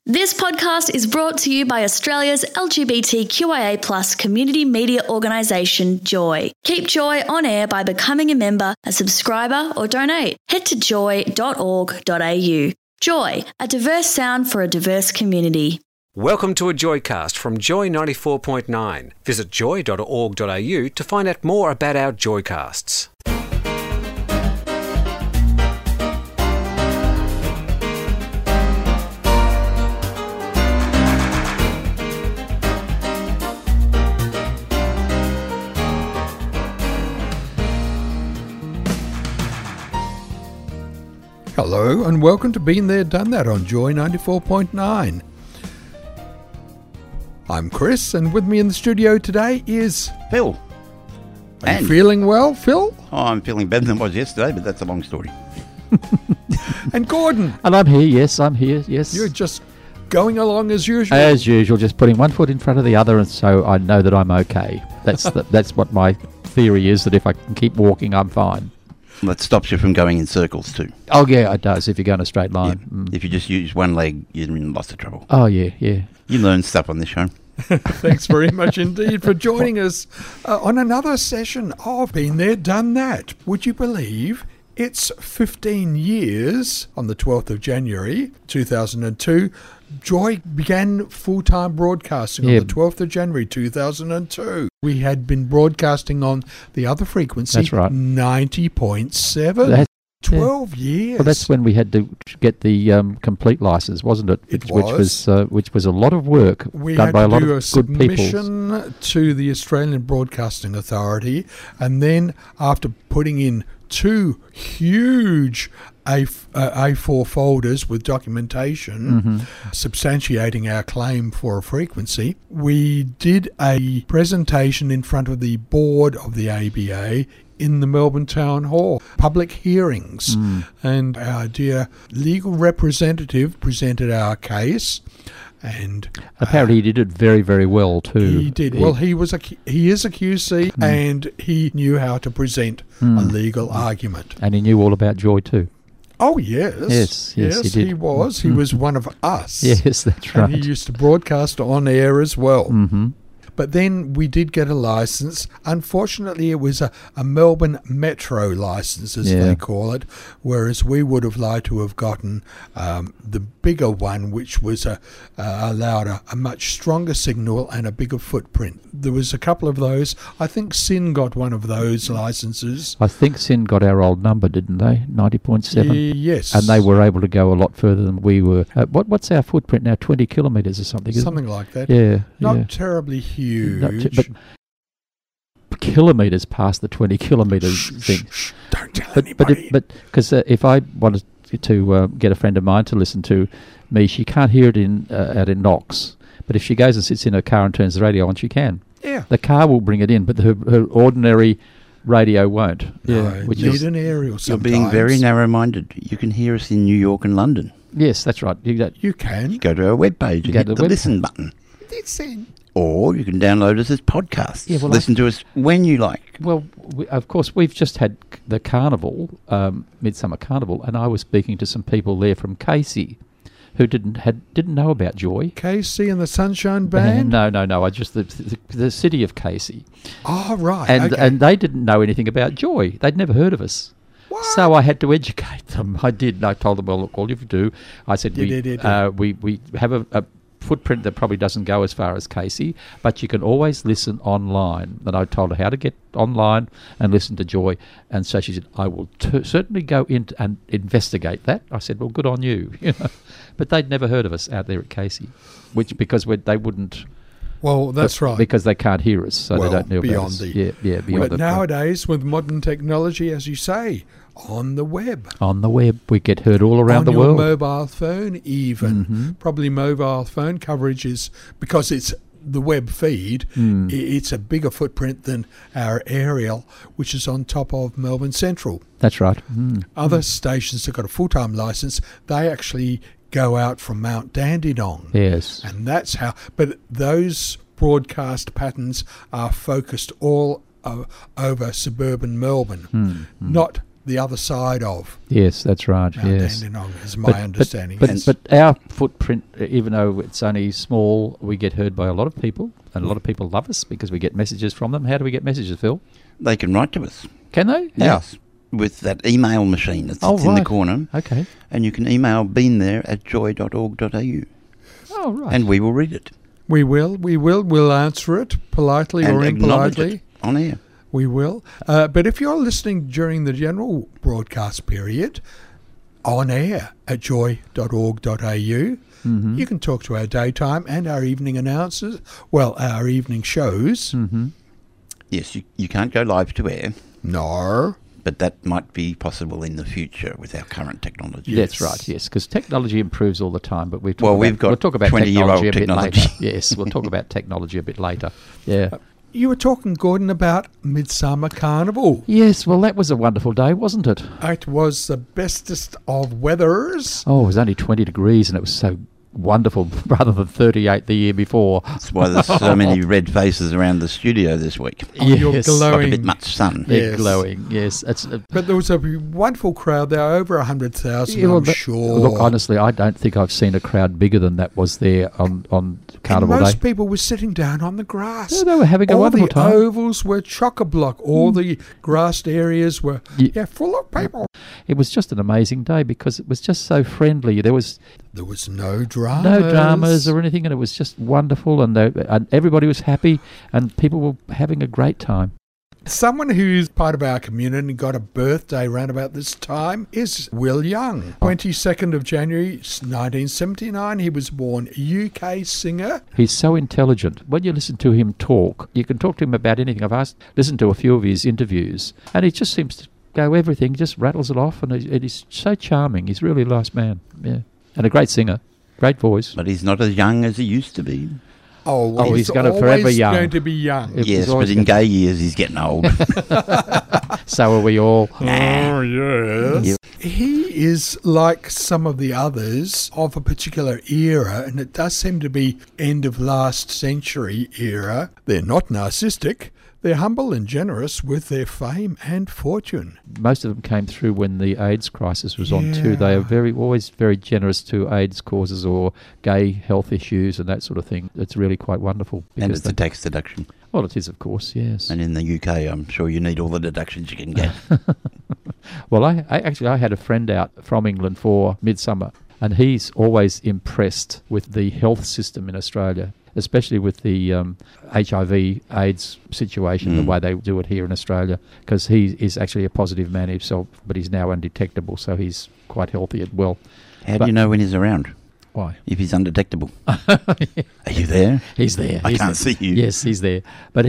This podcast is brought to you by Australia's LGBTQIA+ community media organisation, Joy. Keep Joy on air by becoming a member, a subscriber or donate. Head to joy.org.au. Joy, a diverse sound for a diverse community. Welcome to a Joycast from Joy 94.9. Visit joy.org.au to find out more about our Joycasts. Hello and welcome to Been There, Done That on Joy 94.9. I'm Chris and with me in the studio today is... Phil. Are you feeling well, Phil? Oh, I'm feeling better than I was yesterday, but that's a long story. And Gordon. And I'm here, yes, I'm here, yes. You're just going along as usual. As usual, just putting one foot in front of the other, and so I know that I'm okay. That's what my theory is, that if I can keep walking, I'm fine. That stops you from going in circles too. Oh, yeah, it does, if you go in a straight line. Yeah. If you just use one leg, you're in lots of trouble. Oh, yeah. You learn stuff on this show. Thanks very much indeed for joining us on another session of Been There, Done That. Would you believe it's 15 years on the 12th of January 2002. Joy began full-time broadcasting on the 12th of January 2002. We had been broadcasting on the other frequency, that's right, 90.7. 12 years. Well, that's when we had to get the complete license, wasn't it? It was. Which was a lot of work done by a lot of good people. We had to do a submission to the Australian Broadcasting Authority, and then after putting in two huge A4 folders with documentation substantiating our claim for a frequency, we did a presentation in front of the board of the ABA in the Melbourne Town Hall, public hearings, and our dear legal representative presented our case. And apparently he did it very, very well too. He did. Well, he is a QC, and he knew how to present a legal argument. And he knew all about Joy too. Oh, yes. Yes, he did. He was. He was one of us. Yes, that's right. And he used to broadcast on air as well. But then we did get a license. Unfortunately, it was a Melbourne Metro license, as they call it, whereas we would have liked to have gotten the bigger one, which was allowed a much stronger signal and a bigger footprint. There was a couple of those. I think SYN got one of those licenses. I think SYN got our old number, didn't they? 90.7? Yes. And they were able to go a lot further than we were. What's our footprint now? 20 kilometres or something? Something like that. Yeah. Not terribly huge. But kilometres past the 20 kilometres thing. Don't tell anybody. But because if I wanted to get a friend of mine to listen to me, she can't hear it out in Knox. But if she goes and sits in her car and turns the radio on, she can. Yeah. The car will bring it in, but her ordinary radio won't. No, which need is an aerial sometimes. You're being very narrow-minded. You can hear us in New York and London. Yes, that's right. You can. You go to our webpage and hit the listen button. Listen. Or you can download us as podcasts. Yeah, well, listen to us when you like. Well, of course, we've just had the carnival, Midsummer Carnival, and I was speaking to some people there from Casey who didn't know about Joy. Casey and the Sunshine Band? No. I just the city of Casey. Oh, right. And they didn't know anything about Joy. They'd never heard of us. What? So I had to educate them. I did. And I told them, well, look, all you have to do, I said, we have a footprint that probably doesn't go as far as Casey, but you can always listen online. And I told her how to get online and listen to Joy. And so she said, I will certainly go in and investigate that. I said, well, good on you. But they'd never heard of us out there at Casey, because they wouldn't. Well, that's right. Because they can't hear us, so they don't know beyond about us. Beyond but nowadays, with modern technology, as you say, on the web. On the web, we get heard all around the world. On your mobile phone, even. Probably mobile phone coverage is, because it's the web feed, it's a bigger footprint than our aerial, which is on top of Melbourne Central. That's right. Other stations that got a full-time license, they actually go out from Mount Dandenong. Yes. And that's how, but those broadcast patterns are focused all over suburban Melbourne, not the other side of Yes, that's right. Mount Yes. Dandenong, is my understanding. But our footprint, even though it's only small, we get heard by a lot of people, and a lot of people love us because we get messages from them. How do we get messages, Phil? They can write to us. Can they? Yes. With that email machine that sits in the corner. Okay. And you can email beenthere@joy.org.au. Oh, right. And we will read it. We will. We'll answer it politely and or acknowledge impolitely. it on air. We will. But if you're listening during the general broadcast period, on air at joy.org.au, you can talk to our daytime and our evening announcers, our evening shows. Mm-hmm. Yes, you can't go live to air, No. but that might be possible in the future with our current technology. That's right, yes, because technology improves all the time, but we'll talk about 20-year-old technology a bit technology. later. Yes, we'll talk about technology a bit later. Yeah. You were talking, Gordon, about Midsummer Carnival. Yes, well, that was a wonderful day, wasn't it? It was the bestest of weathers. Oh, it was only 20 degrees and it was so wonderful rather than 38 the year before. That's why there's so many red faces around the studio this week. You're Yes. Got a glowing. bit much sun. They're Yes. glowing, yes. But there was a wonderful crowd there, over 100,000, I'm sure. Look, honestly, I don't think I've seen a crowd bigger than that was there on Carnival and most Day. people were sitting down on the grass. Yeah, they were having a all wonderful the time. ovals were chock-a-block. All the grassed areas were full of people. It was just an amazing day because it was just so friendly. There was There was no dramas. no dramas or anything, and it was just wonderful, and everybody was happy, and people were having a great time. Someone who's part of our community and got a birthday round about this time is Will Young. 22nd of January 1979, he was born. UK singer. He's so intelligent. When you listen to him talk, you can talk to him about anything. I've listened to a few of his interviews, and he just seems to go everything, just rattles it off, and he's so charming. He's really a nice man, yeah, and a great singer, great voice. But he's not as young as he used to be. Oh, he's going to forever young. going to be young. It Yes, was but always in gay years he's getting old. So are we all. Oh, yes. Yeah. He is like some of the others of a particular era, and it does seem to be end of last century era. They're not narcissistic. They're humble and generous with their fame and fortune. Most of them came through when the AIDS crisis was on too. They are always very generous to AIDS causes or gay health issues and that sort of thing. It's really quite wonderful. And it's a tax deduction. Well, it is, of course, yes. And in the UK, I'm sure you need all the deductions you can get. Well, I had a friend out from England for Midsummer, and he's always impressed with the health system in Australia, especially with the HIV/AIDS situation, the way they do it here in Australia, because he is actually a positive man himself, but he's now undetectable, so he's quite healthy and well. How do you know when he's around? Why? If he's undetectable. Are you there? He's there. I can't see you. Yes, he's there. But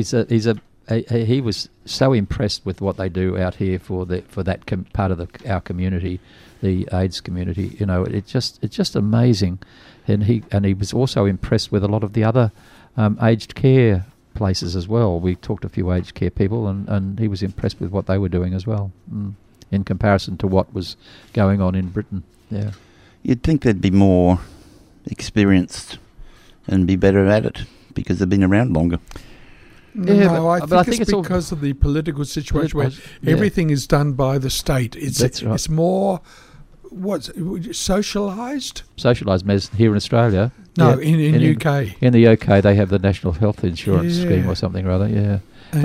he was so impressed with what they do out here for that part of our community, the AIDS community. You know, it's just amazing. And he was also impressed with a lot of the other aged care places as well. We talked to a few aged care people, and he was impressed with what they were doing as well, in comparison to what was going on in Britain. Yeah. You'd think they'd be more experienced and be better at it because they've been around longer. No, I but think it's because of the political situation where yeah. everything is done by the state. That's right. It's more socialised? Socialised medicine here in Australia. No, yeah. in UK. In the UK, they have the National Health Insurance Scheme or something or other. Yeah,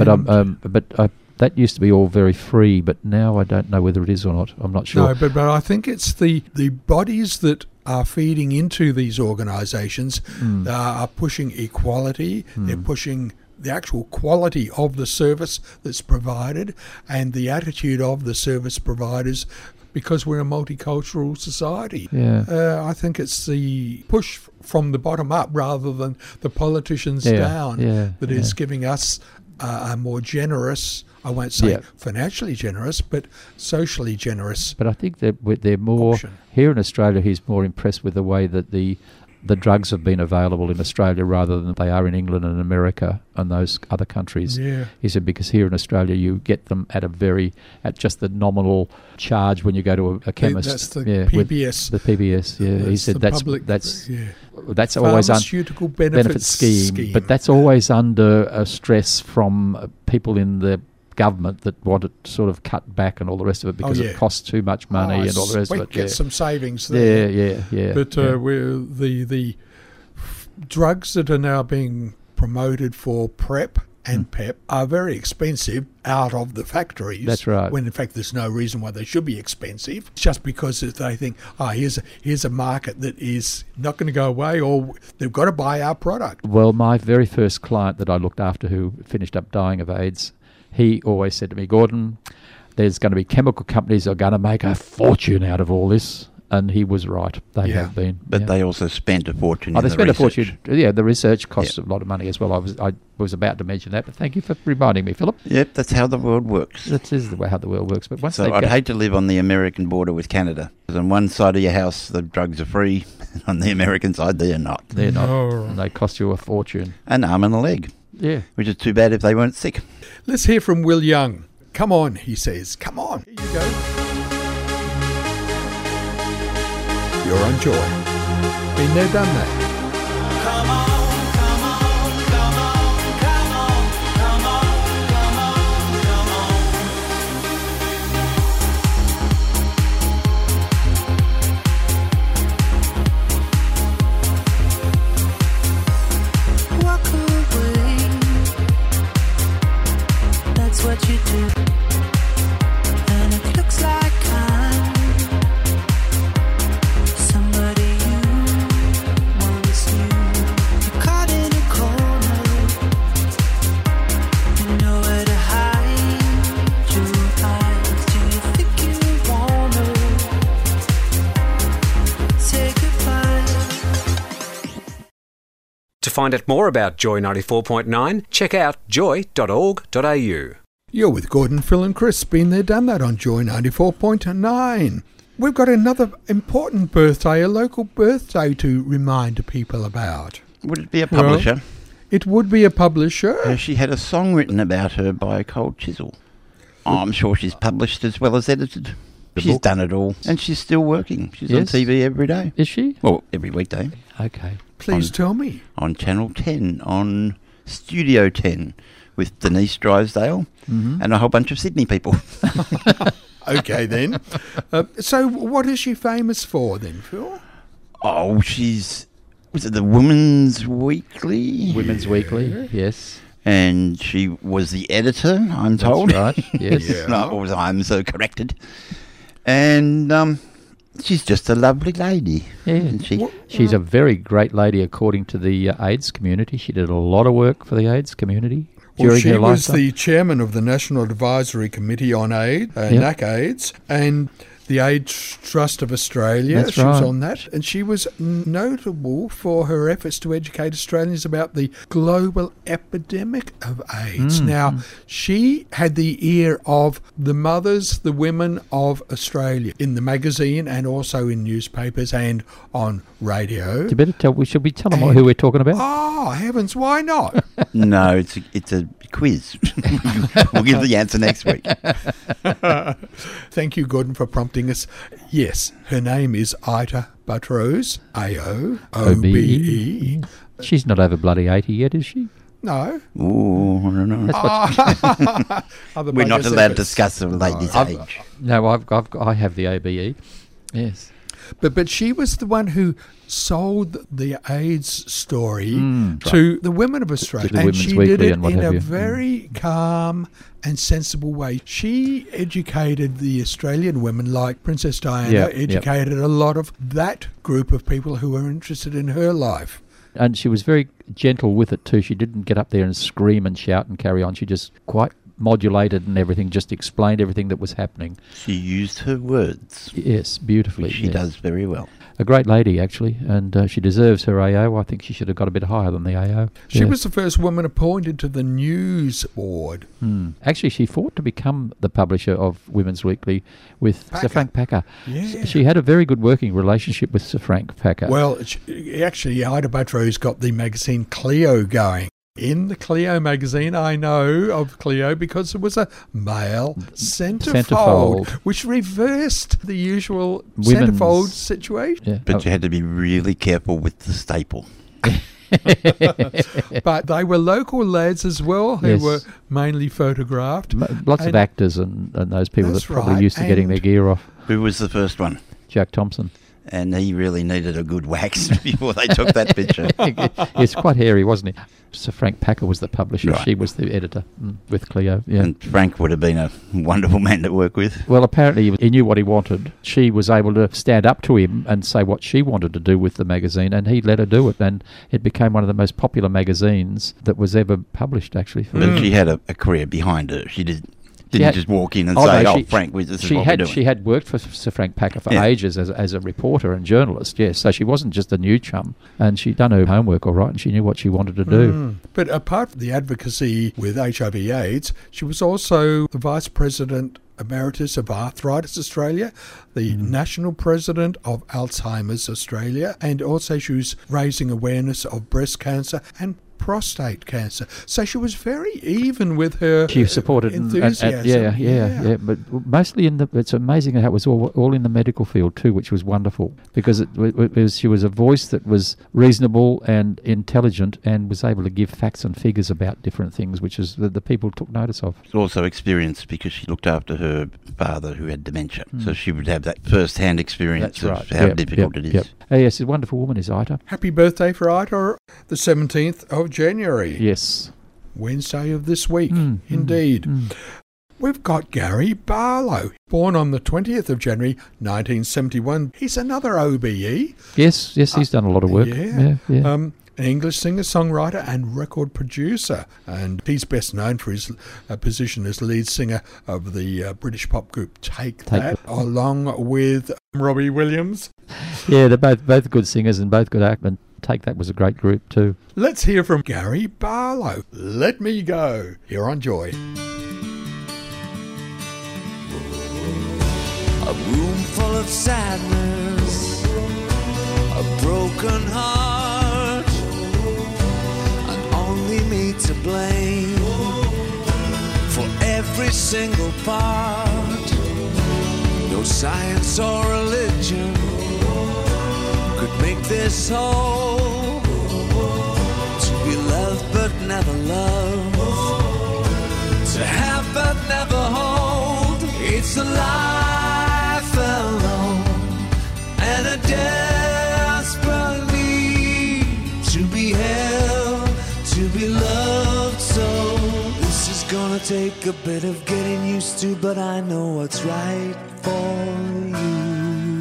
but that used to be all very free, but now I don't know whether it is or not. I'm not sure. No, but I think it's the bodies that are feeding into these organisations are pushing equality. They're pushing the actual quality of the service that's provided and the attitude of the service providers, because we're a multicultural society. Yeah. I think it's the push from the bottom up rather than the politicians down that is giving us a more generous, I won't say financially generous, but socially generous. But I think that they're more option. Here in Australia. He's more impressed with the way that the drugs have been available in Australia rather than they are in England and America and those other countries. Yeah. He said because here in Australia you get them at just the nominal charge when you go to a chemist. That's the PBS. The PBS. Yeah. He said that's always pharmaceutical benefit scheme. But that's always under stress from people in the government that wanted to sort of cut back and all the rest of it because it costs too much money and all the rest of it. Get some savings there. Yeah. But the drugs that are now being promoted for PrEP and PEP are very expensive out of the factories. That's right. When in fact there's no reason why they should be expensive. Just because they think, here's a market that is not going to go away, or they've got to buy our product. Well, my very first client that I looked after who finished up dying of AIDS, he always said to me, Gordon, there's going to be chemical companies that are going to make a fortune out of all this. And he was right. They have been. But they also spent a fortune in they the spent research. a fortune. Yeah, the research costs a lot of money as well. I was about to mention that, but thank you for reminding me, Philip. Yep, that's how the world works. That is how the world works. But once So I'd hate to live on the American border with Canada. Because on one side of your house, the drugs are free. And on the American side, they're not. They're not. No. And they cost you a fortune. An arm and a leg. Yeah. Which is too bad if they weren't sick. Let's hear from Will Young. Come on, he says. Come on. Here you go. You're on Joy. Been there, done that. Walk away. That's what you do. And it looks like I'm somebody you once knew. You're caught in a corner. You know where to hide your eyes. Do you think you wanna say goodbye? To find out more about Joy 94.9, check out joy.org.au. You're with Gordon, Phil and Chris. Been there, done that on Joy 94.9. We've got another important birthday, a local birthday to remind people about. Would it be a publisher? It would be a publisher. She had a song written about her by Cold Chisel. I'm sure she's published as well as edited. She's book? done it all. And she's still working. She's on Yes. TV every day. Is she? Well, every weekday. Okay. Please tell me. On Channel 10, on Studio 10, with Denise Drysdale and a whole bunch of Sydney people. Okay, then. So what is she famous for then, Phil? Oh, was it the Women's Weekly? Women's Weekly, yes. And she was the editor, I'm told. That's right, yes. Yeah. No, or I'm so corrected. And she's just a lovely lady. Yeah. Isn't she? She's a very great lady according to the AIDS community. She did a lot of work for the AIDS community Well, during she her was lifetime. the chairman of the National Advisory Committee on AIDS, NAC-AIDS, and the AIDS Trust of Australia. That's She was right. on that. And she was notable for her efforts to educate Australians about the global epidemic of AIDS. Now, she had the ear of the mothers, the women of Australia in the magazine and also in newspapers and on radio. You better should we tell them who we're talking about? Oh, heavens, why not? No, it's a quiz. We'll give the answer next week. Thank you, Gordon, for prompting us. Yes, her name is Ita Buttrose, A-O-O-B-E. She's not over bloody 80 yet, is she? No. Ooh, I don't know. Other We're not buggers allowed to efforts. discuss a lady's age. No, I have the ABE. Yes. But she was the one who sold the AIDS story to the women of Australia. To the And Women's she Weekly did it and what in have a you. very calm and sensible way. She educated the Australian women, like Princess Diana, Yep. educated a lot of that group of people who were interested in her life. And she was very gentle with it too. She didn't get up there and scream and shout and carry on. She just quite modulated and everything, just explained everything that was happening. She used her words. Yes, beautifully. She yes. does very well. A great lady, actually, and she deserves her AO. I think she should have got a bit higher than the AO. She Yeah. was the first woman appointed to the News Board. Actually, she fought to become the publisher of Women's Weekly with Sir Frank Packer. Yeah. She had a very good working relationship with Sir Frank Packer. Well, actually, Ita Buttrose got the magazine Cleo going. In the Cleo magazine, I know of Cleo because it was a male centrefold, Centrefold. which reversed the usual Women's- centrefold situation. Yeah. But you had to be really careful with the staple. But they were local lads as well who Yes. were mainly photographed. Lots of And- actors and those people That's that probably right, used to getting their and- gear off. Who was the first one? Jack Thompson. And he really needed a good wax before they took that picture. It's quite hairy, wasn't he? Sir Frank Packer was the publisher. Right. She was the editor with Cleo. Yeah. And Frank would have been a wonderful man to work with. Well, apparently he knew what he wanted. She was able to stand up to him and say what she wanted to do with the magazine, and he let her do it. And it became one of the most popular magazines that was ever published, actually. But she had a career behind her. She didn't had- just walk in and Oh, say, no, "Oh, Frank, this is what we're doing." She had worked for Sir Frank Packer for Yeah. ages as a reporter and journalist, yes. So she wasn't just a new chum, and she'd done her homework all right, and she knew what she wanted to do. But apart from the advocacy with HIV/AIDS, she was also the Vice President Emeritus of Arthritis Australia, the National President of Alzheimer's Australia, and also she was raising awareness of breast cancer and prostate cancer. So she was very even with her She supported enthusiasm. yeah. But mostly it's amazing how it was all in the medical field too, which was wonderful because she was a voice that was reasonable and intelligent and was able to give facts and figures about different things, which is the people took notice of. Also experienced because she looked after her father who had dementia. So she would have that first-hand experience That's of right. how Yep, difficult yep, it is. yep. Oh, yes, she's a wonderful woman, is Ita. Happy birthday for Ita, the 17th of January. Yes. Wednesday of this week, indeed. We've got Gary Barlow, born on the 20th of January 1971. He's another OBE. Yes, he's done a lot of work. Yeah. Yeah. An English singer, songwriter and record producer. And he's best known for his position as lead singer of the British pop group Take That, along with Robbie Williams. Yeah, they're both good singers and both good actors. Take That was a great group too. Let's hear from Gary Barlow. Let Me Go, here on Joy. A room full of sadness, a broken heart, and only me to blame for every single part. No science or religion could make this whole. To be loved but never loved, to have but never hold. It's a life alone and a desperate need to be held, to be loved. So this is gonna take a bit of getting used to, but I know what's right for you.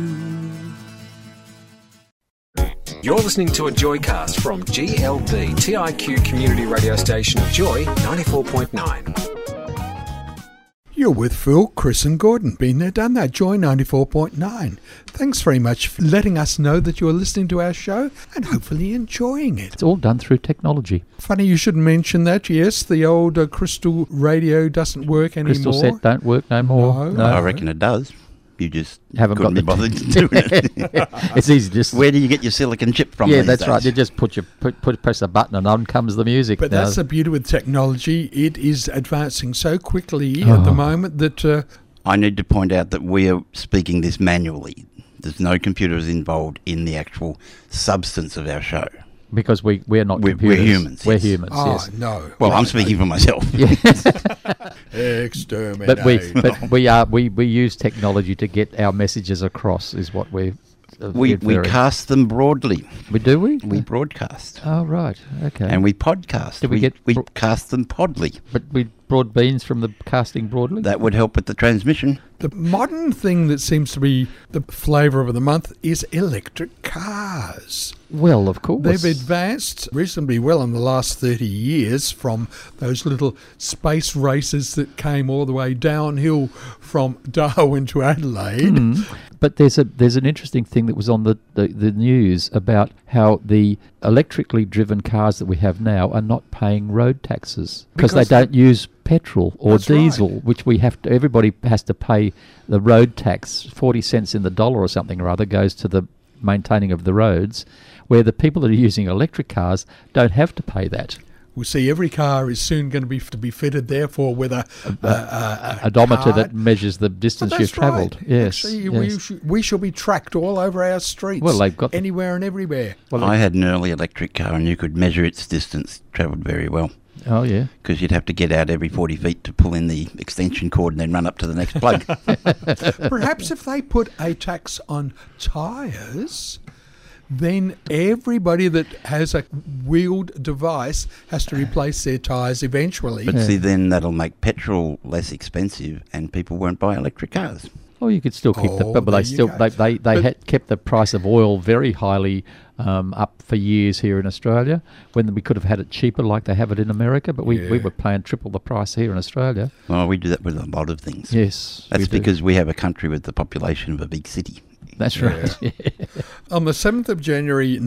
You're listening to a Joycast from GLB TIQ community radio station Joy 94.9. You're with Phil, Chris and Gordon. Been there, done that. Joy 94.9. Thanks very much for letting us know that you're listening to our show and hopefully enjoying it. It's all done through technology. Funny you should mention that. Yes, the old crystal radio doesn't work anymore. Crystal set don't work no more. No. I reckon it does. You just Haven't got couldn't be the bothered doing it. It's easy just Where do you get your silicon chip from? yeah, these that's days? right. You just press a button and on comes the music. But now. that's the beauty with technology. It is advancing so quickly at the moment that... I need to point out that we are speaking this manually. There's no computers involved in the actual substance of our show. because we're not We're computers. humans, We're yes. humans. Yes. no. Well, I'm speaking for myself. Exterminate. But we use technology to get our messages across. Is what we We cast them broadly. do we? We broadcast. Oh right, okay. And we podcast. Did we get we cast them podly. But we broad beans from the casting broadly. That would help with the transmission. The modern thing that seems to be the flavour of the month is electric cars. Well, of course. They've advanced reasonably well in the last 30 years from those little space races that came all the way downhill from Darwin to Adelaide. But there's an interesting thing that was on the news about how the electrically driven cars that we have now are not paying road taxes because they don't use petrol or That's diesel, right. which we have to. Everybody has to pay the road tax. 40 cents in the dollar or something or other goes to the maintaining of the roads, where the people that are using electric cars don't have to pay that. We'll see every car is soon going to be fitted, therefore, with a odometer card. that measures the distance But you've that's right. travelled. Yes, Actually, yes. we shall be tracked all over our streets. Well, they've got- anywhere and everywhere. Well, I had an early electric car and you could measure its distance travelled very well oh yeah. because you'd have to get out every 40 feet to pull in the extension cord and then run up to the next plug. Perhaps if they put a tax on tyres, then everybody that has a wheeled device has to replace their tyres eventually. But see, then that'll make petrol less expensive and people won't buy electric cars. Oh, you could still keep Oh, but they there you still go. they But- had kept the price of oil very highly up for years here in Australia, when we could have had it cheaper like they have it in America, but we Yeah. were paying triple the price here in Australia. Well, we do that with a lot of things. Yes, That's we do. because we have a country with the population of a big city. That's right. Yeah. On the 7th of January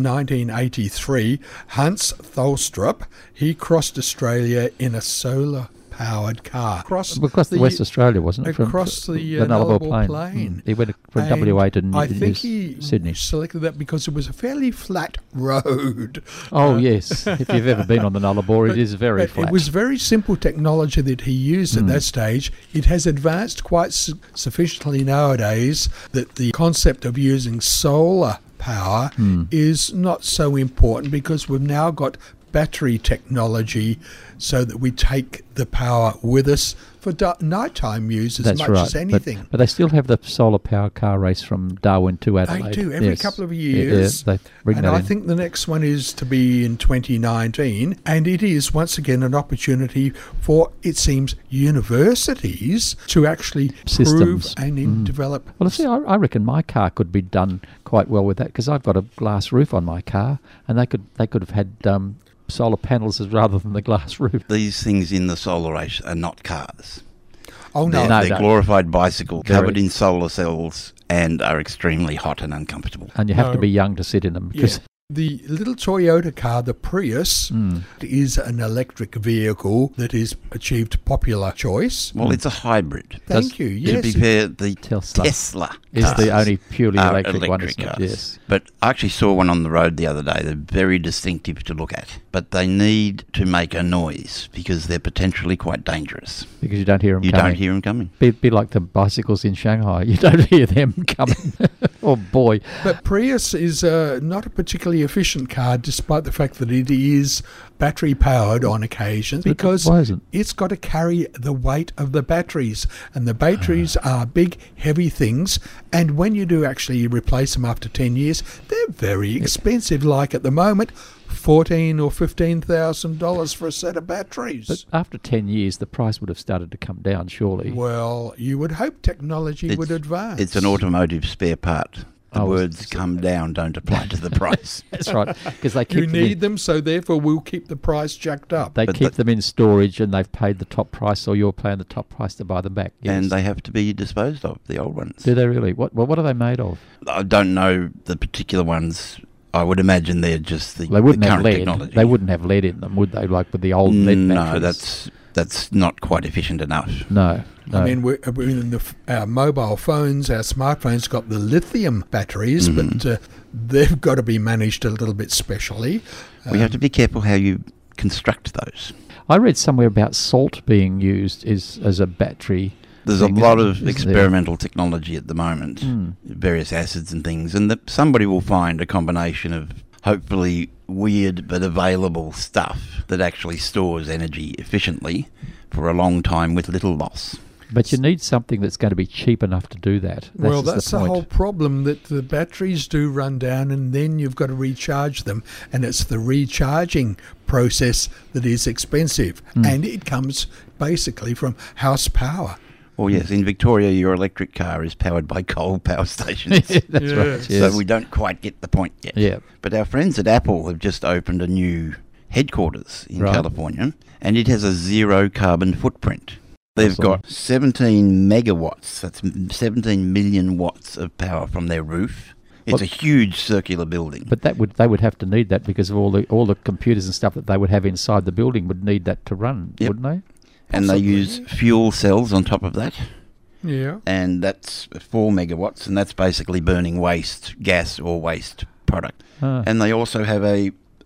1983, Hans Tholstrup, he crossed Australia in a solar-powered car. Across Across the West Australia, wasn't it? across the Nullarbor Nullarbor Plain. He went from And WA to I think he Sydney. selected that because it was a fairly flat road. Oh, yes. If you've ever been on the Nullarbor, it is very But flat. It was very simple technology that he used at that stage. It has advanced quite sufficiently nowadays that the concept of using solar power is not so important because we've now got battery technology so that we take the power with us for nighttime use as That's much right. as anything. But they still have the solar power car race from Darwin to Adelaide. They do every Yes. couple of Yeah, years. they bring And that I in. think the next one is to be in 2019. And it is, once again, an opportunity for, it seems, universities to actually Systems. prove and develop. Well, see, I reckon my car could be done quite well with that because I've got a glass roof on my car, and they could have had solar panels rather than the glass roof. These things in the solar race are not cars. Oh, no. They're, No, they're no. glorified bicycle Very. covered in solar cells and are extremely hot and uncomfortable. And you have to No. be young to sit in them Yeah. because The little Toyota car, the Prius, is an electric vehicle that has achieved popular choice. Well, it's a hybrid. Thank you. To Yes. be fair, the Tesla Tesla is the cars only purely are electric one, isn't it? cars. Yes. But I actually saw one on the road the other day. They're very distinctive to look at. But they need to make a noise because they're potentially quite dangerous. Because you don't hear them You coming. don't hear them coming. Be like the bicycles in Shanghai. You don't hear them coming. Oh, boy. But Prius is not a particularly efficient car, despite the fact that it is battery powered on occasions, But because why isn't? it's got to carry the weight of the batteries, and the batteries are big, heavy things. And when you do actually replace them after 10 years, they're very expensive. Like at the moment, $14,000 or $15,000 for a set of batteries. But after 10 years, the price would have started to come down, surely. Well, you would hope technology would advance. It's an automotive spare part. The Oh, words "come down" don't apply to the price. That's right. Because they You keep need them, so therefore we'll keep the price jacked up. They But keep them in storage and they've paid the top price, or you're paying the top price to buy them back. Yes. And they have to be disposed of, the old ones. Do they really? What are they made of? I don't know the particular ones. I would imagine they're just the, They wouldn't the have current lead. technology. They wouldn't have lead in them, would they? Like with the old lead No, batteries. that's not quite efficient enough. No. I mean, we're in our mobile phones, our smartphones got the lithium batteries, but they've got to be managed a little bit specially. We have to be careful how you construct those. I read somewhere about salt being used as a battery. There's a thing, lot isn't of there? experimental technology at the moment, various acids and things, and that somebody will find a combination of hopefully weird but available stuff that actually stores energy efficiently for a long time with little loss. But you need something that's going to be cheap enough to do that. Well, just that's the the point. whole problem, that the batteries do run down and then you've got to recharge them. And it's the recharging process that is expensive. And it comes basically from house power. Well, yes, in Victoria, your electric car is powered by coal power stations. That's right. Yes. So we don't quite get the point yet. Yeah. But our friends at Apple have just opened a new headquarters in Right. California, and it has a zero carbon footprint. They've Awesome. got 17 megawatts, that's 17 million watts of power from their roof. It's Well- a huge circular building. But they would have to need that because of all the computers and stuff that they would have inside the building would need that to run, Yep. wouldn't they? And they Possibly. use fuel cells on top of that, Yeah. and that's 4 megawatts, and that's basically burning waste gas or waste product. Ah. And they also have a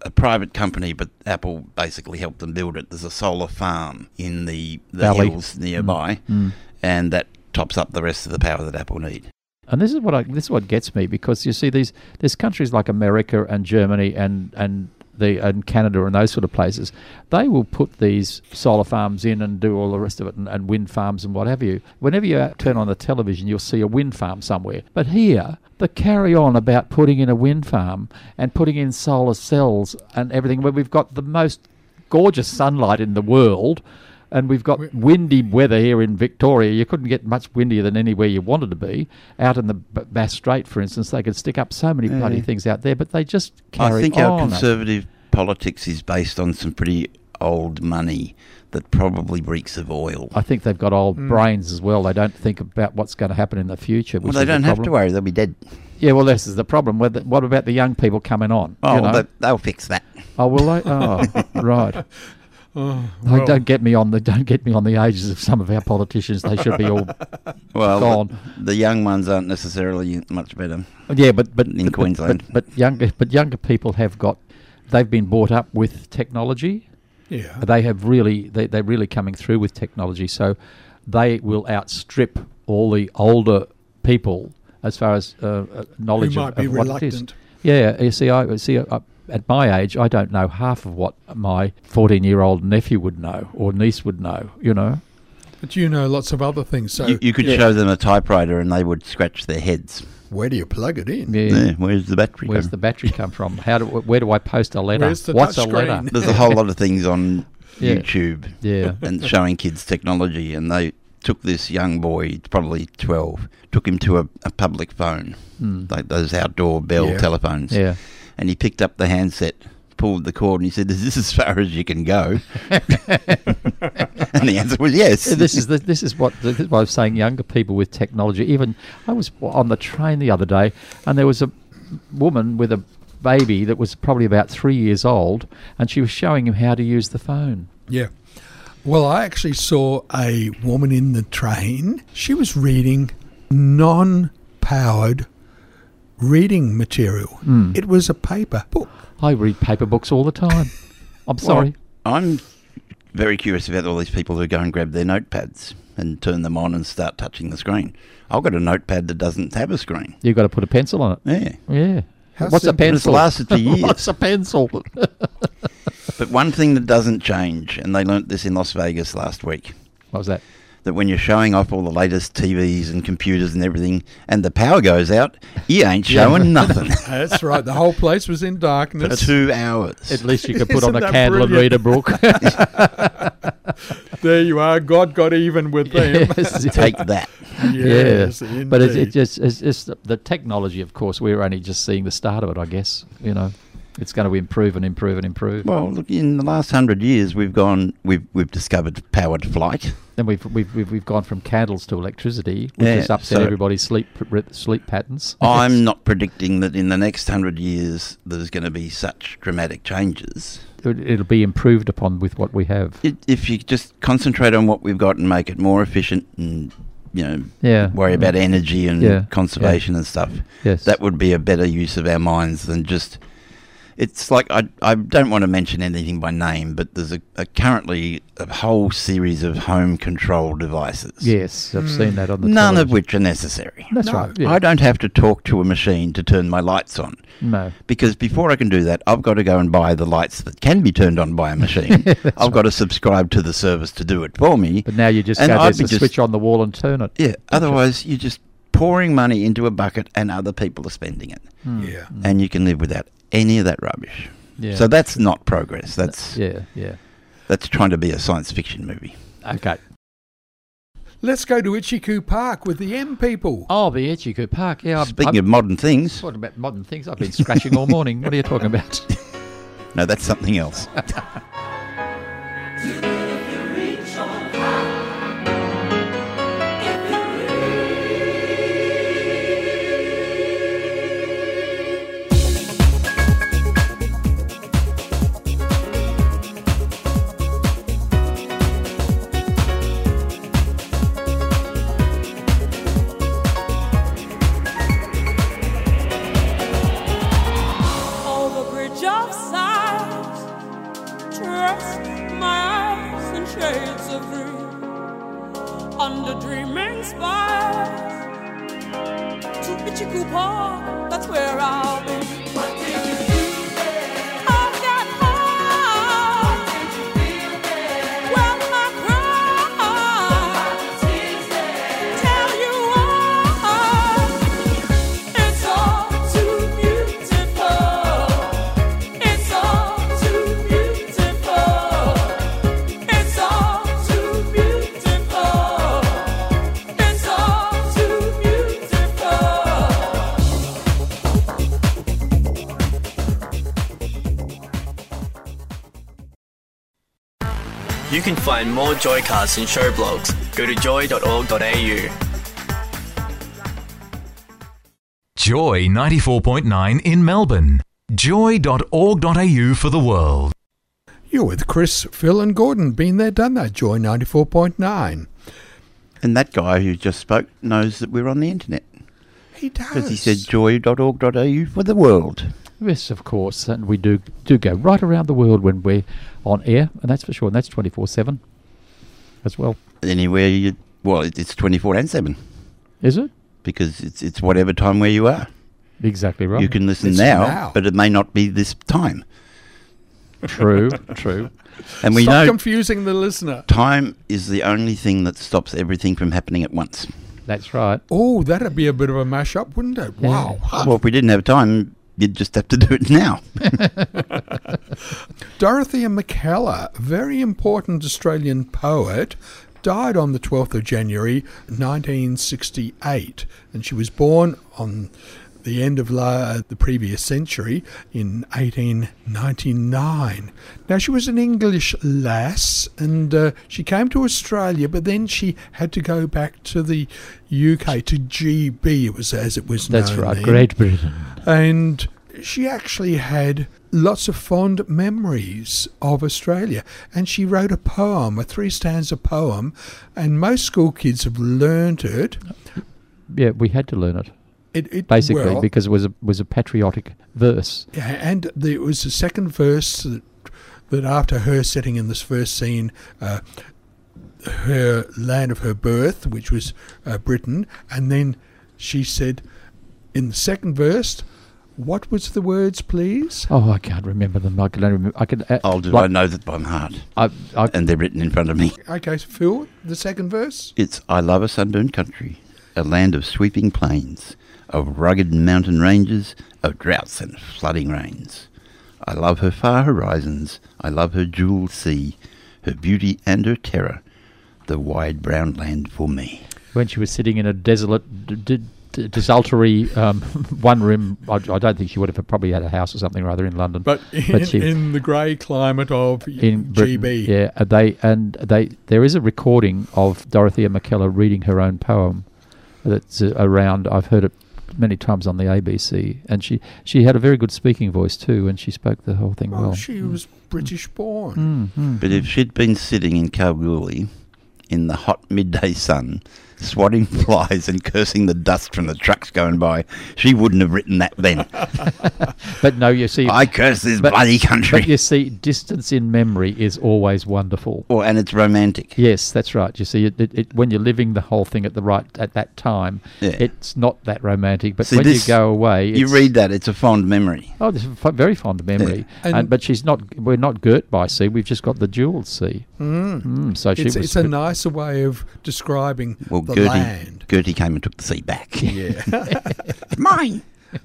a private company, but Apple basically helped them build it. There's a solar farm in the Valley. hills nearby, and that tops up the rest of the power that Apple need. And this is what gets me, because you see there's countries like America and Germany and Canada and those sort of places. They will put these solar farms in and do all the rest of it, and wind farms and what have you. Whenever you turn on the television, you'll see a wind farm somewhere. But here, the carry on about putting in a wind farm and putting in solar cells and everything, where we've got the most gorgeous sunlight in the world. And we've got windy weather here in Victoria. You couldn't get much windier than anywhere you wanted to be. Out in the Bass Strait, for instance, they could stick up so many bloody things out there, but they just carry on. I think our conservative politics is based on some pretty old money that probably reeks of oil. I think they've got old brains as well. They don't think about what's going to happen in the future. Well, they don't have to worry. They'll be dead. Yeah, well, this is the problem. What about the young people coming on? Oh, you know? they'll fix that. Oh, will they? Oh, right. Well, Don't get me on the ages of some of our politicians. They should be all gone. The young ones aren't necessarily much better. Yeah, but in Queensland. But younger people they've been brought up with technology. yeah. They're really coming through with technology, so they will outstrip all the older people as far as knowledge Who might of be what it is. reluctant. Yeah, you see, at my age, I don't know half of what my 14-year-old nephew would know or niece would know, you know. But you know lots of other things. So You could show them a typewriter and they would scratch their heads. where do you plug it in? Yeah. Where's the battery? Where's the battery come from? Where do I post a letter? Where's the What's a touch letter? screen? There's a whole lot of things on Yeah. YouTube Yeah. and showing kids technology, and they took this young boy, probably 12, took him to a public phone, like those outdoor Bell Yeah. telephones, Yeah. and he picked up the handset, pulled the cord, and he said, "Is this as far as you can go?" And the answer was yes. This is what I was saying. Younger people with technology. Even I was on the train the other day, and there was a woman with a baby that was probably about 3 years old, and she was showing him how to use the phone. Yeah. Well, I actually saw a woman in the train. She was reading non-powered reading material. It was a paper book. I read paper books all the time. I'm sorry. Well, I'm very curious about all these people who go and grab their notepads and turn them on and start touching the screen. I've got a notepad that doesn't have a screen. You've got to put a pencil on it. Yeah. Yeah. How What's a simple. It's pencil? lasted for years. What's a pencil? But one thing that doesn't change, and they learnt this in Las Vegas last week, What was that? that when you're showing off all the latest TVs and computers and everything, and the power goes out, you ain't showing nothing That's right. The whole place was in for darkness. 2 hours. At least you could put on Isn't a that candle and read brilliant? a book. There you are. God got even with them. Yes. Take that. Yes, yeah. But indeed. it's just the technology, of course, we're only just seeing the start of it, I guess. You know, it's going to improve and improve and improve. Well, look, in the last 100 years, we've discovered powered flight. Then we've gone from candles to electricity, which Yeah, has upset so- everybody's sleep patterns. I'm not predicting that in the next 100 years there's going to be such dramatic changes. It'll be improved upon with what we have. If you just concentrate on what we've got and make it more efficient and, Yeah. worry about energy and conservation Yeah. and stuff, Yes. that would be a better use of our minds than just... It's like, I don't want to mention anything by name, but there's currently a whole series of home control devices. Yes, I've seen that on the None of television. which are necessary. That's No. right. Yeah. I don't have to talk to a machine to turn my lights on. No. Because before I can do that, I've got to go and buy the lights that can be turned on by a machine. I've got to subscribe to the service to do it for me. But now you just And go, I'd there's be a just- switch on the wall and turn it. Yeah, otherwise you're just pouring money into a bucket and other people are spending it. Yeah. And you can live without any of that rubbish. Yeah. So that's not progress. That's Yeah. that's trying to be a science fiction movie. Okay. Let's go to Ichiku Park with the M people. Oh, the Ichiku Park. Yeah. Speaking of modern things, What about modern things? I've been scratching all morning. What are you talking about? no, that's something else. Over bridge of sighs, trust my eyes in shades of green, under dreaming skies, to Pichiku Park, that's where I'll be. What did you do there? I'll get high. What did you feel there? Well, I cried. Tears there. Tell you why. It's all too beautiful. It's all too beautiful. It's all too beautiful. It's all too beautiful. You can find more Joycasts and show blogs. Go to joy.org.au. Joy 94.9 in Melbourne. Joy.org.au for the world. You're with Chris, Phil and Gordon. Been there, done that. Joy 94.9. And that guy who just spoke knows that we're on the internet. He does. Because he said joy.org.au for the world. Yes, of course, and we do go right around the world when we're on air, and that's for sure, and that's 24/7 as well. Anywhere you... Well, it's 24 and 7. Is it? Because it's whatever time where you are. Exactly right. You can listen It's now, now. but it may not be this time. True, true. And we Stop know confusing the listener. time is the only thing that stops everything from happening at once. That's right. Oh, that'd be a bit of a mash-up, wouldn't it? Yeah. Wow. Well, if we didn't have time, you'd just have to do it now. Dorothea McKellar, very important Australian poet, died on the 12th of January 1968, and she was born on the end of the previous century in 1899. Now, she was an English lass, and she came to Australia, but then she had to go back to the UK, to GB, it was as it was known. That's right. then. Great Britain. And she actually had lots of fond memories of Australia. And she wrote a poem, a 3-stanza poem, and most school kids have learnt it. Yeah, we had to learn it. It Basically, well, because it was a patriotic verse. yeah, and it was the second verse that after her setting in this first scene, her land of her birth, which was Britain, and then she said in the second verse, what was the words, please? Oh, I can't remember them. I can only remember. I can. I know that by heart. And they're written in front of me. Okay, so Phil, the second verse? It's I love a sunburned country, a land of sweeping plains, of rugged mountain ranges, of droughts and flooding rains. I love her far horizons, I love her jewelled sea, her beauty and her terror, the wide brown land for me. When she was sitting in a desolate, desultory one room, I don't think she would have probably had a house or something rather in London. But in the grey climate of in Britain, GB. yeah, there is a recording of Dorothea McKellar reading her own poem that's around. I've heard it many times on the ABC, and she had a very good speaking voice too, and she spoke the whole thing well. She was British born. But if she'd been sitting in Kalgoorlie in the hot midday sun, swatting flies and cursing the dust from the trucks going by, she wouldn't have written that then. But no, you see, I curse this bloody country. But you see, distance in memory is always wonderful. Well, and it's romantic. Yes, that's right. You see, it when you're living the whole thing at that time, Yeah. it's not that romantic. But See, when this- you go away, You read that, it's a fond memory. oh, this is a very fond memory. Yeah. And- But we're not girt by sea. We've just got the jewelled sea. So she was. It's a nicer way of describing Well, the Gertie, land. Gertie came and took the sea back. Yeah. It's mine.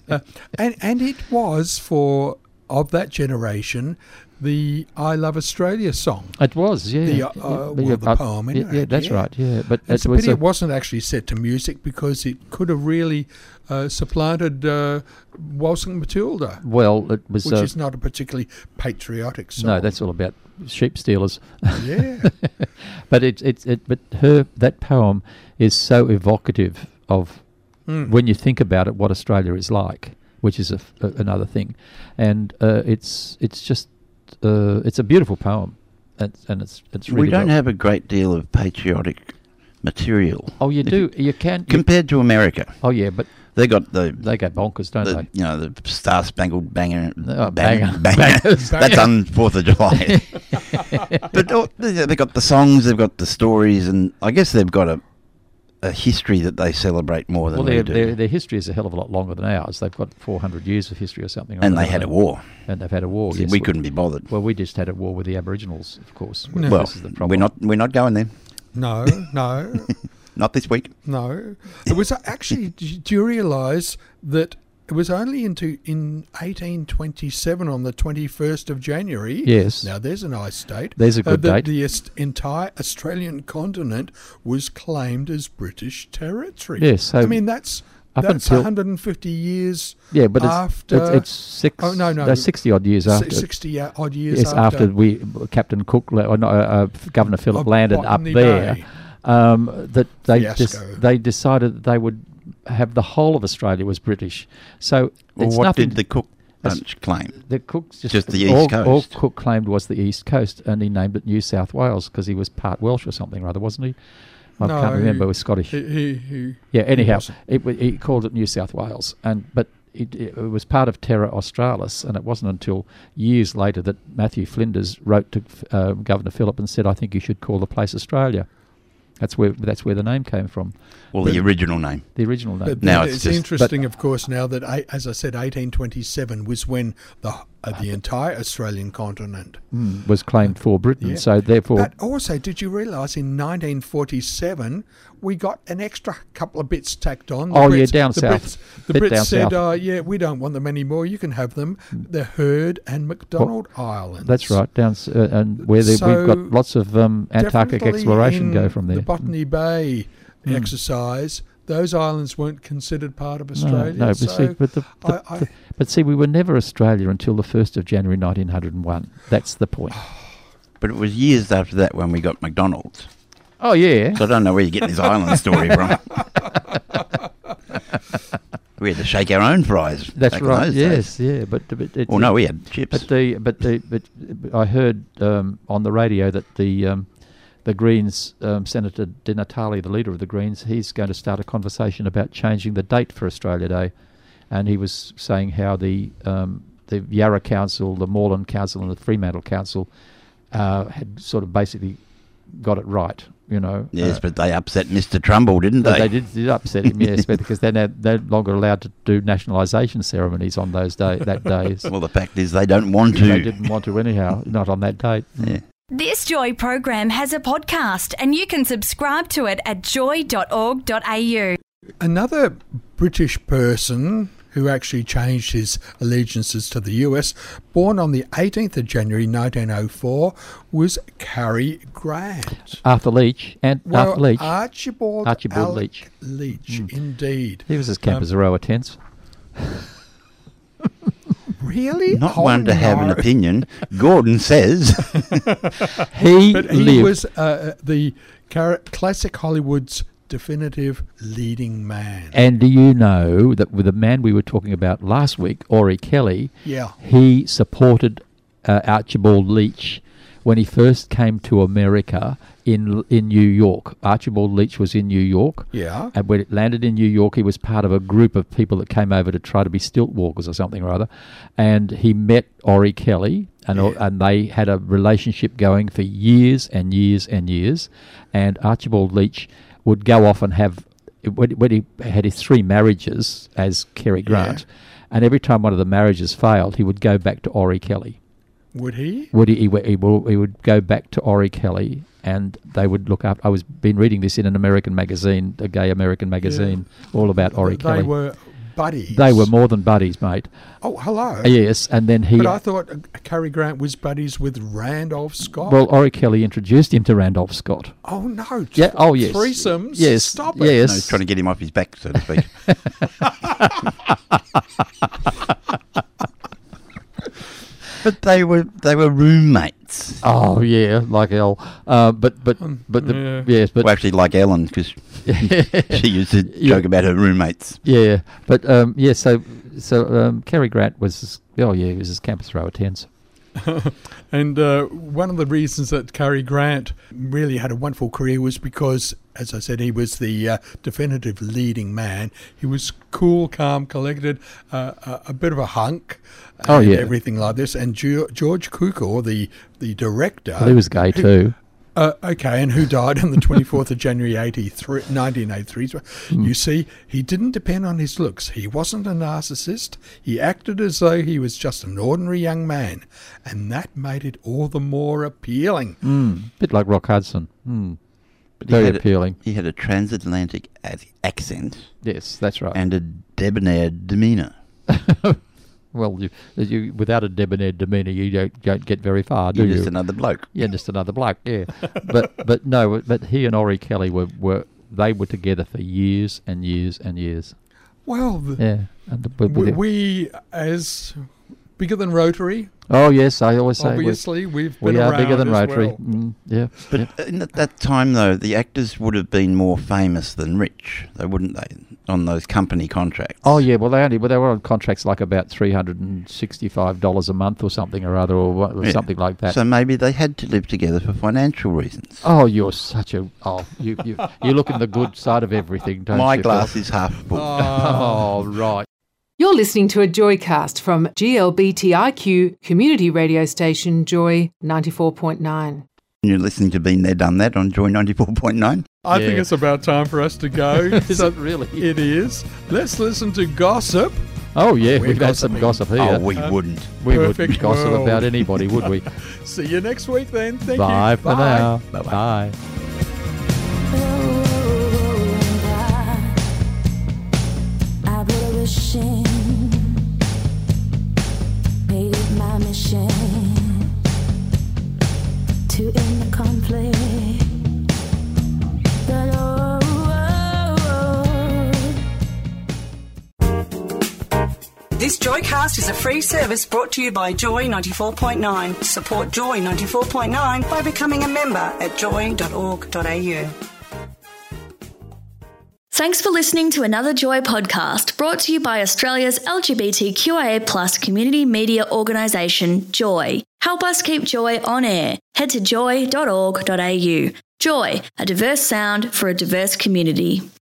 And it was of that generation, the I Love Australia song. It was, yeah. The poem, anyway. Yeah, that's yeah. right. Yeah, but It's a pity it wasn't actually set to music, because it could have really supplanted Waltzing Matilda, well, it was. which is not a particularly patriotic song. No, that's all about sheep stealers. Yeah. But that poem is so evocative of when you think about it, what Australia is like, which is another thing, and it's just it's a beautiful poem, and it's really. We don't have a great deal of patriotic material. Oh, you do. You can Compared to America. Oh yeah, but They got the go bonkers, don't they? the Star Spangled Banger. Oh, Banger. bangers. That's on 4th of July. But they've got the songs, they've got the stories, and I guess they've got a history that they celebrate more than we do. Their history is a hell of a lot longer than ours. They've got 400 years of history or something. And they had a war. And they've had a war. See, yes. we couldn't be bothered. Well, we just had a war with the Aboriginals, of course. No. Well, This is the problem. we're not going there. No. Not this week. No. It was actually, do you realise that it was only in 1827 on the 21st of January? Yes. Now, there's a nice date. There's a good that date. The entire Australian continent was claimed as British territory. Yes, so I mean, that's until 150 years Yeah, but after... it's 60 odd years after. 60 odd years Yes, after Captain Cook, Governor Phillip landed up Botany there, Bay. that Fiasco. they decided that they would have the whole of Australia was British. So Well, it's what nothing. did the Cook bunch claim? The Cook's Just the East Coast? All Cook claimed was the East Coast, and he named it New South Wales because he was part Welsh or something or other, wasn't he? I can't remember. It was Scottish. He Anyhow, wasn't. he called it New South Wales, but it was part of Terra Australis, and it wasn't until years later that Matthew Flinders wrote to Governor Phillip and said, "I think you should call the place Australia." That's where the name came from. Well, the original name. The original name. But Now it's it's just- interesting, of course, now that, as I said, 1827 was when the entire Australian continent. Was claimed for Britain. Yeah. So therefore, But also, did you realise in 1947 we got an extra couple of bits tacked on? down the south. Brits, the Bit Brits down said, south. yeah, we don't want them anymore. You can have them. The Heard and McDonald Islands. that's right, down and where we've got lots of Antarctic Definitely exploration in go from there. The Botany Bay exercise, those islands weren't considered part of Australia. No, but see, we were never Australia until the 1st of January 1901. That's the point. But it was years after that when we got McDonald's. Oh, yeah. So I don't know where you're getting this island story from. We had to shake our own fries. That's back in right. those Yes, days. yeah. But Well, no, we had chips. But I heard on the radio that the Greens Senator Di Natale, the leader of the Greens, he's going to start a conversation about changing the date for Australia Day, and he was saying how the Yarra Council, the Moreland Council, and the Fremantle Council had sort of basically got it right. You know. Yes, but they upset Mr. Trumbull, didn't they? They did upset him, yes, because they're no longer allowed to do nationalisation ceremonies on that day. Well, the fact is they don't want to. They didn't want to anyhow, not on that date. Yeah. This Joy program has a podcast and you can subscribe to it at joy.org.au. Another British person who actually changed his allegiances to the US, born on the 18th of January 1904, was Cary Grant. Arthur Leach. Well, Archibald Alec Leach. Leach, indeed. He was as camp as a row of tents. Really? Not one to have an opinion. Gordon says. He lived. Was the classic Hollywood's definitive leading man. And do you know that with the man we were talking about last week, Ori Kelly, Yeah. he supported Archibald Leach when he first came to America in New York. Archibald Leach was in New York. Yeah. And when it landed in New York, he was part of a group of people that came over to try to be stilt walkers or something or other. And he met Ori Kelly, and they had a relationship going for years and years and years. And Archibald Leach would go off and have, when he had his 3 marriages as Cary Grant, and every time one of the marriages failed, he would go back to Ori Kelly. Would he? He would go back to Ori Kelly, and they would look up. I was been reading this in an American magazine, a gay American magazine, all about Ori Kelly. They were buddies. They were more than buddies, mate. Oh, hello. Yes, and then he... But I thought Cary Grant was buddies with Randolph Scott. Well, Ori Kelly introduced him to Randolph Scott. Oh, no. Yeah. Oh, yes. Threesomes? Yes. Stop it. Yes. No, he's trying to get him off his back, so to speak. But they were roommates. Oh yeah, like Elle. Yes, but Well, actually, like Ellen, because she used to joke about her roommates. yeah, but So Cary Grant was he was as camp as row of tents. And one of the reasons that Cary Grant really had a wonderful career was because, as I said, he was the definitive leading man. He was cool, calm, collected, a bit of a hunk. And everything like this. And George Cukor, the director... Well, he was gay too. Okay, and who died on the 24th of January 1983. You see, he didn't depend on his looks. He wasn't a narcissist. He acted as though he was just an ordinary young man. And that made it all the more appealing. Bit like Rock Hudson. But very appealing. He had a transatlantic accent. Yes, that's right. And a debonair demeanour. Well, you without a debonair demeanour, you don't get very far, do you? You're just another bloke. Yeah, just another bloke. Yeah, but he and Ori Kelly were together for years and years and years. Well, we as bigger than Rotary. Oh yes, I always say. Obviously, we are bigger than Rotary. Well. But in that time, though, the actors would have been more famous than rich, wouldn't they? On those company contracts. Oh yeah, well they were on contracts like about $365 a month or something or other, or something like that. So maybe they had to live together for financial reasons. Oh, you're such a you look in the good side of everything, don't you? My glass is half full. Oh right. You're listening to a Joycast from GLBTIQ community radio station Joy 94.9. You're listening to Been There, Done That on Joy 94.9. I think it's about time for us to go. Is it really? It is. Let's listen to gossip. Oh, yeah, we've had some gossip here. Oh, we wouldn't. We wouldn't gossip about anybody, would we? See you next week then. Thank you. Bye for now. Bye-bye. Bye. Made it my mission to end the conflict. But This Joycast is a free service brought to you by Joy 94.9. Support Joy 94.9 by becoming a member at joy.org.au. Thanks for listening to another Joy podcast brought to you by Australia's LGBTQIA+ community media organisation, Joy. Help us keep Joy on air. Head to joy.org.au. Joy, a diverse sound for a diverse community.